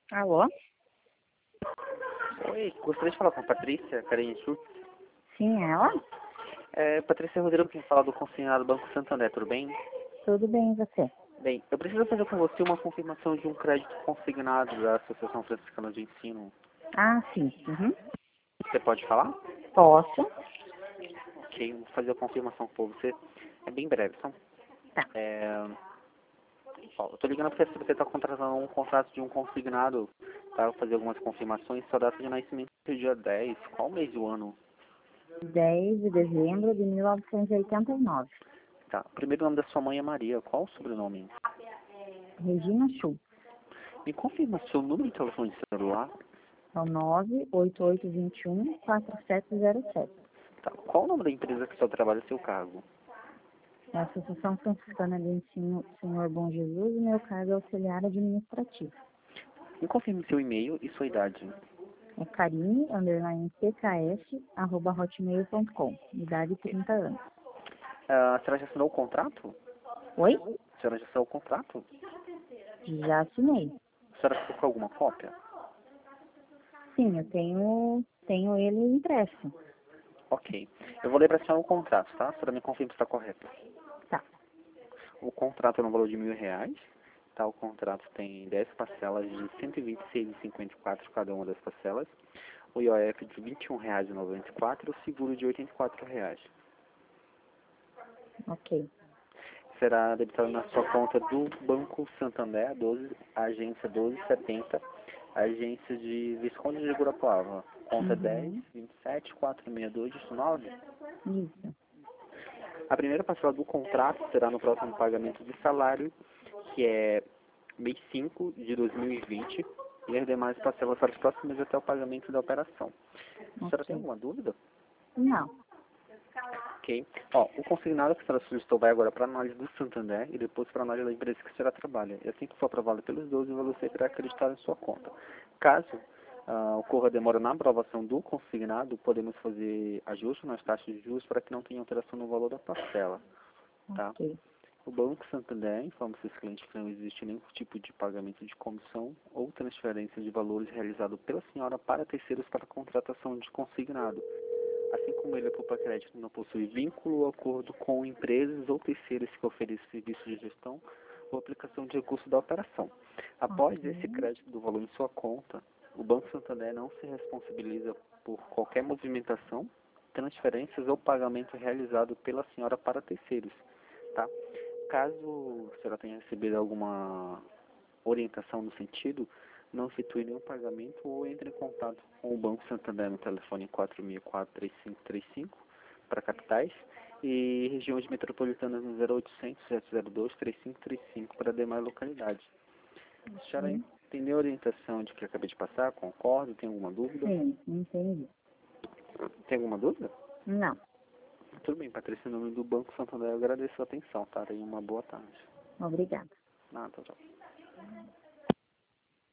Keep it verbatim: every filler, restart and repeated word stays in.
Alô? Oi, gostaria de falar com a Patrícia Carinha Schultz. Sim, ela? É, Patrícia Rodrigo, quem fala do Consignado Banco Santander, tudo bem? Tudo bem, e você? Bem, eu preciso fazer com você uma confirmação de um crédito consignado da Associação Franciscana de Ensino. Ah, sim. Uhum. Você pode falar? Posso? Ok, vou fazer a confirmação por você. É bem breve, tá? Tá. É, ó, eu tô ligando porque se você está contratando um contrato de um consignado para fazer algumas confirmações, sua data de nascimento é o dia dez. Qual mês do ano? dez de dezembro de mil novecentos e oitenta e nove. Tá. O primeiro nome da sua mãe é Maria. Qual o sobrenome? Regina Schultz. Me confirma seu número de telefone de celular. É o nove oito oito dois um quatro sete zero sete. Tá. Qual o nome da empresa que só trabalha seu cargo? É a Associação Franciscana de Ensino Senhor Bom Jesus e meu cargo é auxiliar administrativo. Me confirme seu e-mail e sua idade. É carine, underline pks, arroba hotmail ponto com. Idade trinta anos. Ah, a senhora já assinou o contrato? Oi? A senhora já assinou o contrato? Já assinei. A senhora ficou com alguma cópia? Sim, eu tenho, tenho ele impresso. Ok. Eu vou ler para a senhora o contrato, tá? A senhora me confirma se está correto. Tá. O contrato é no valor de mil reais. Tá? O contrato tem dez parcelas de cento e vinte e seis reais e cinquenta e quatro centavos cada uma das parcelas. O I O F de vinte e um reais e noventa e quatro centavos e o seguro de oitenta e quatro reais. Ok. Será debitado na sua conta do Banco Santander, doze, agência doze setenta, agência de Visconde de Guarapuava. Conta dez, Uhum. vinte e sete, quatrocentos e sessenta e dois, nove. Isso. A primeira parcela do contrato será no próximo pagamento de salário, que é mês cinco de dois mil e vinte, e as demais parcelas para os próximos meses até o pagamento da operação. A senhora tem Ok. alguma dúvida? Não. Ok. Ó, o consignado que a senhora solicitou vai agora para a análise do Santander e depois para a análise da empresa que a senhora trabalha. E assim que for aprovado pelos dois, o valor será acreditado em sua conta. Caso ah, ocorra demora na aprovação do consignado, podemos fazer ajuste nas taxas de juros para que não tenha alteração no valor da parcela. Tá? Ok. O Banco Santander informa seus clientes que não existe nenhum tipo de pagamento de comissão ou transferência de valores realizado pela senhora para terceiros para contratação de consignado. Assim como ele, a Poupa Crédito, não possui vínculo ou acordo com empresas ou terceiros que ofereçam serviços de gestão ou aplicação de recursos da operação. Após esse Ok. crédito do valor em sua conta, o Banco Santander não se responsabiliza por qualquer movimentação, transferências ou pagamento realizado pela senhora para terceiros. Tá? Caso a senhora tenha recebido alguma orientação no sentido, não efetue nenhum pagamento ou entre em contato com o Banco Santander no telefone quatro seis quatro, três cinco três cinco para capitais e regiões metropolitanas no zero oitocentos, sete zero dois, três cinco três cinco para demais localidades. A senhora Sim. entendeu a orientação de que eu acabei de passar? Concordo? Tem alguma dúvida? Sim, entendi. Tem alguma dúvida? Não. Tudo bem, Patrícia, em nome do Banco Santander, eu agradeço a atenção, tá? Tenha uma boa tarde. Obrigada. Nada, tchau.